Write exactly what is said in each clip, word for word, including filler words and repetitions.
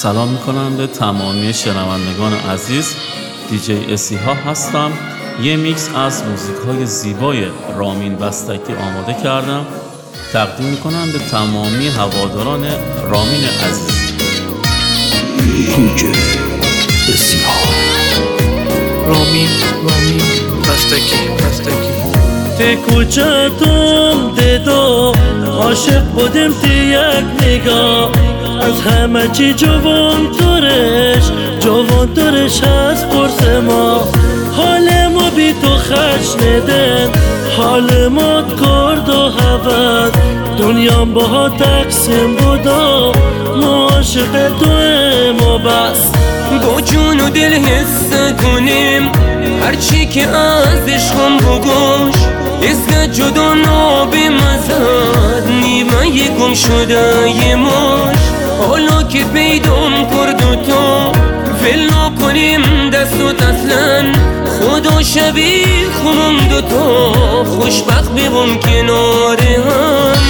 سلام میکنم به تمامی شنوندگان عزیز. دیجی اسی ها هستم. یه میکس از موزیک های زیبای رامین بستکی آماده کردم، تقدیم میکنم به تمامی هواداران رامین عزیز. دیجی اسی ها رامین رامین بستکی بستکی تی کوچتم دیدو عاشق بودیم تی یک نگاه، از همه چی جوان ترش جوان ترش هست قرص ما. حال ما بی تو خش ندن، حال ما کرد و هود، دنیام با ها تقسیم بودا، ما عاشق تو ما بس. با جون و دل حس کنیم هرچی که از عشقم بگوش، اسم جدا نابی مزد نیمه گم شده یه ماش. حالا که پیدام کرد و تو ول کنیم دستت اصلا، خدا شبیه خونم دوتا خوشبخت ببون کنار هم.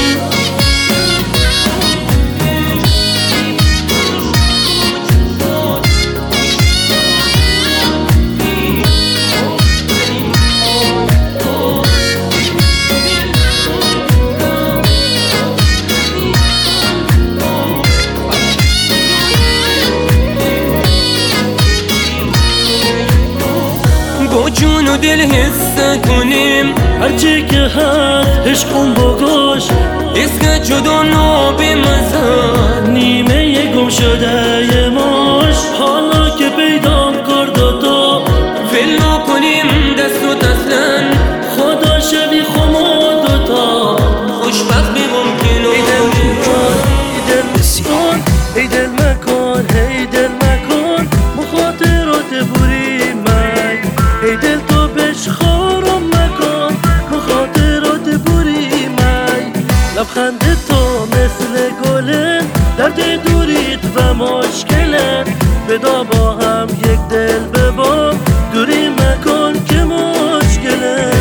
با جون و دل حس کنیم هرچی که هست عشقم بگوش، اسم جدا نابی مزد نیمه گم شده یه ماش. حالا که پیدام کرد و تو ول کنیم دستت اصلا، خدا شبی خما دوتا خوشبخت ببون کنار هم. ای دل مکن ای دل مکن مخاطرات بوری من، ای دل تو بش خارم مکن مخاطرات بوری من. لبخند تو مثل گله درد دوریت و مشکله، بدا با هم یک دل ببام دوری مکن که مشکله.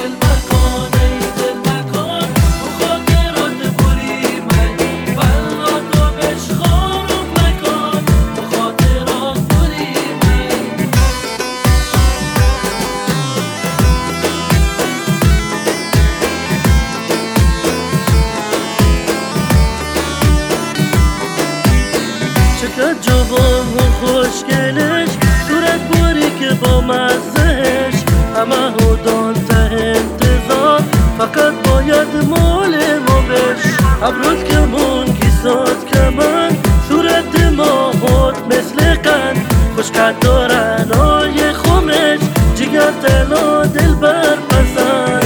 چقدر جوان و خوشگلش، صورت باری که با مزهش، همه هودان ته انتظار فقط باید مال ما بش. ابروت کمون کیسات کمن، صورت ما هود مثل قند، خوشقد دارن آی خمش جگر تلا دل بر پسند.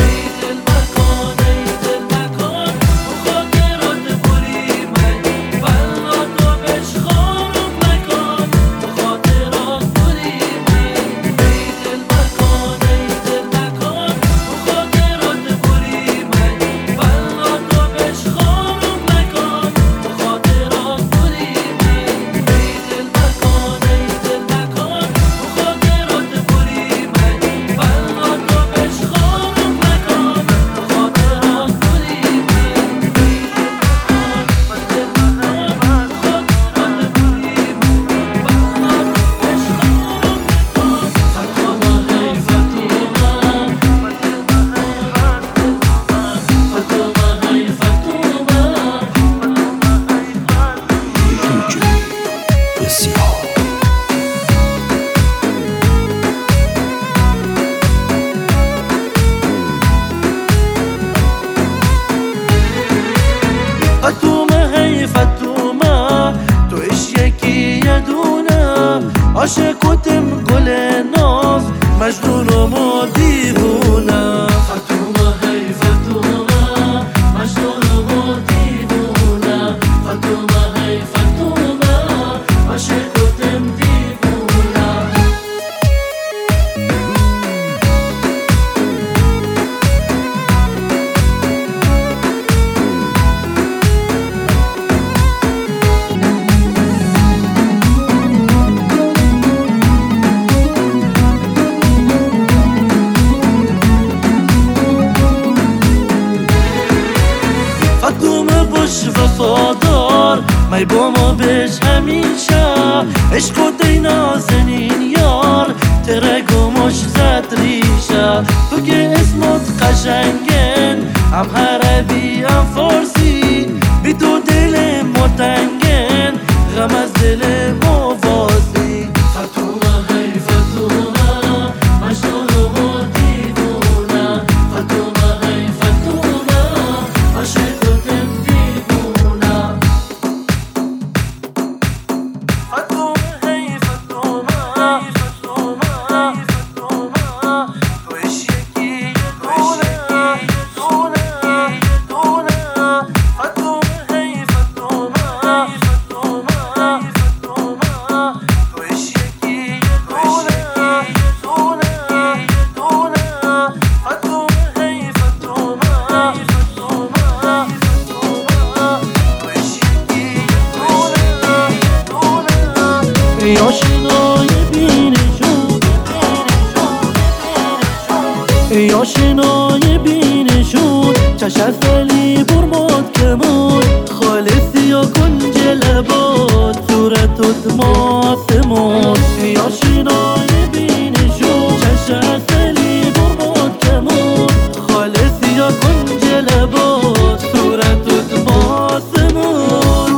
فتومه هی فتومه تو اش یکی یدونه، عاشقتم گل ناز مجنونم و دیوونه. فتومه هی فتومه مجنونم و دیوونه، فتومه هی فتومه عاشقتم دیوونه. می با ما بش همیشه عشق و دی نازنین یار تره گمش زد ریشه تو که اسمت قشنگن هم عربی هم فارسی بی تو دل ما تنگن غم از دل ما وازی فتومه هی فتومه مجنون و دیوونه فتومه هی فتومه عاشقتم دیوونه فتومه هی فتومه فتومه فتومه تویش یکی دونه دونه دونه فتومه هی فتومه فتومه فتومه تویش یکی دونه دونه دونه فتومه هی فتومه فتومه فتومه تویش یکی دونه دونه ای آشنای بینشون ای آشنای بینشون چشم فلی برماد کمون خالصی یا کنج لباد صورتت ماسمون ای آشنای بینشون چشم فلی برماد کمون خالصی یا کنج لباد صورتت ماسمون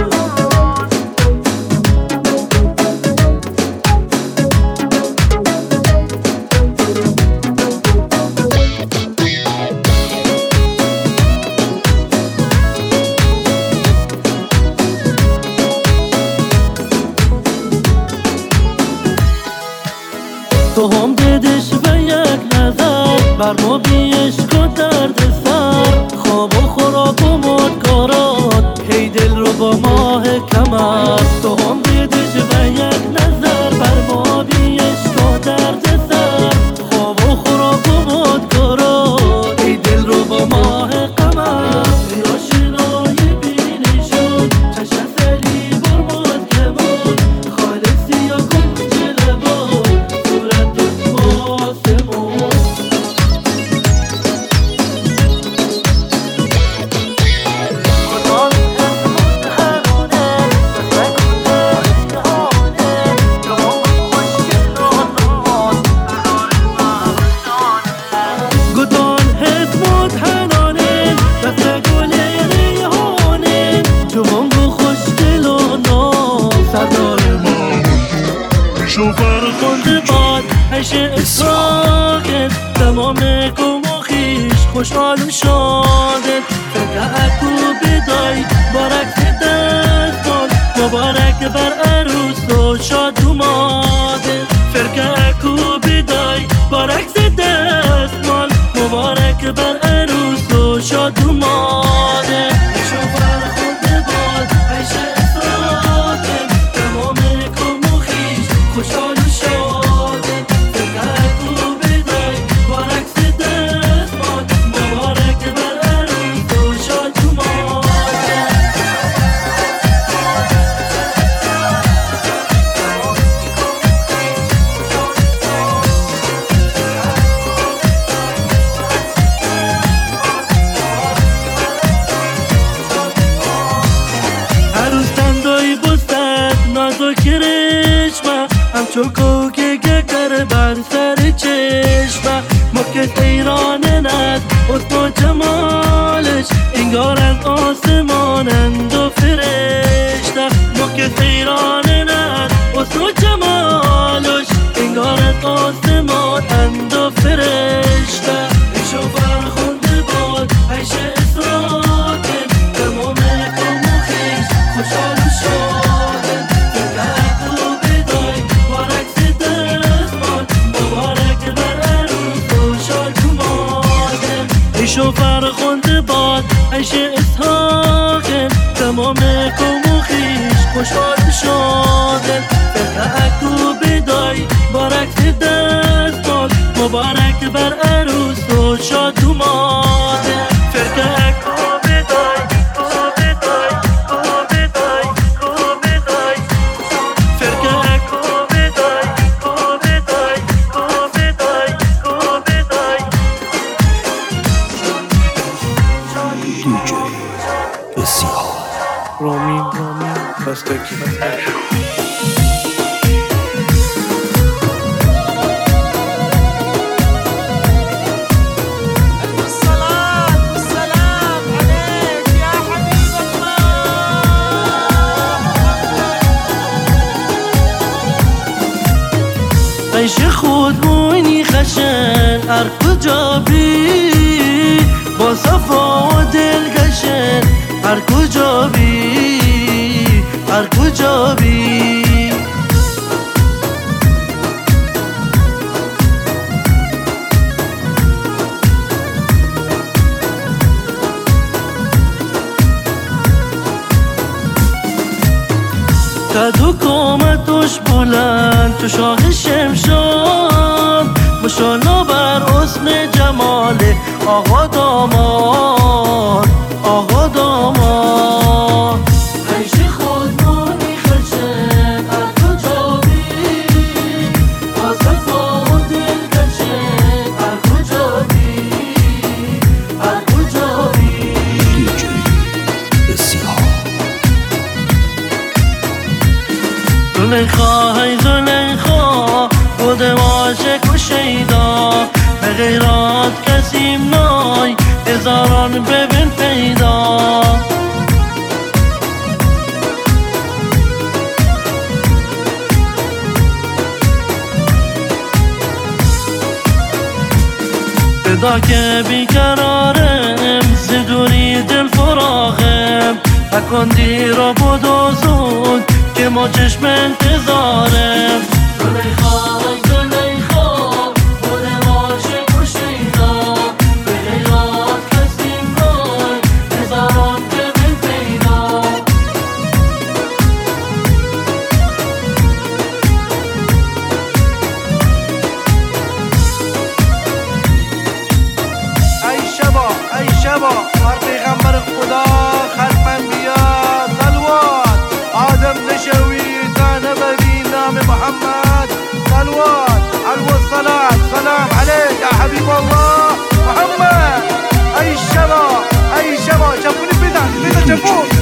تو هم دیدش به یک نظر بر ما بی عشق و درد سر خواب و خوراک و مدکارات هی دل رو با ماه کمر تو هم دیدش به یک نظر بر ما بی عشق و درد سر خواب و خوراک و مدکارات هی دل رو با ماه قمر ای آشنای بینشون چشم فلی برماد کمون خالصی یا کنج لباد صورتت ماسمون گدان حزمت حنانه دست گل ریحانه جوان و خوشگل و نام سردار ما شوفر خونده باد عیش اسراقت تمام کم و خیش خوشحال و شادت فکر اکو بدای بارک دست کن مبارک بر عروس و شاد اوماده فرک اکو بدای بارک دست کن مبارک بر عروس و شاد اوماده شوفر خونده باد عیش اسراقت تمام کم و خیش خوشحال و شادت فکر اکو بدای بارک دست کن مبارک بر عروس و شاد اوماده عروس تندایی بستد نازک رشمه همچون کوکه گکر بر سر چشمه مکت ایران ند حسن و جمالش انگار از آسمانند و فرشته مکت ایران ند حسن و جمالش انگار از آسمانند و فرشته ای شوفر خونده باد عیش اسراقت تمام کم و خیش خوشحال و شادن فکر اکو بدای بارک دست کن مبارک بر عروس و شاد اوماده ای شوفر خونده باد عیش اسحاقت تمام کم و خیش خوشحال و شادن فکر اکو بدای بارک دست کن مبارک بر عروس و شاد اوماده فکر اکو بدای بدای بدای بدای فرک اکو بدای بدای بدای بدای دی جی اسیحا رامین رامین بستگی عیش خودمونی خشن هر کجا بی با صفا و دلگشن هر کجا بی هر کجا بی قد و قامتش بلند تو شاه شمشان ماشاءالله بر حسن جمال آقا داماد آقا داماد عیش خودمونی خشن هر کجا بی با صفا و دلگشن هر کجا بی هر کجا بی دیجی اسیحا زلیخا های زلیخا خودم عاشق و شیدا به غیرات کسیم نای هزاران ببین پیدا صدا که بیقرارم زدوری دل فراغم نکن دیر و بدو زود که ما چشم انتظارم زلیخا های زلیخا خودم عاشق و شیدا به غیرات کسیم نای هزاران ببین پیدا ای شبا ای شبا بر پیغمبر خدا خلفم بیاد صلوات آدم نشوی تا نبوی نام محمد صلوات علو الصلاة سلام عليك يا حبيب الله محمد ای شبا ای شبا شافوني بدا بدا شافون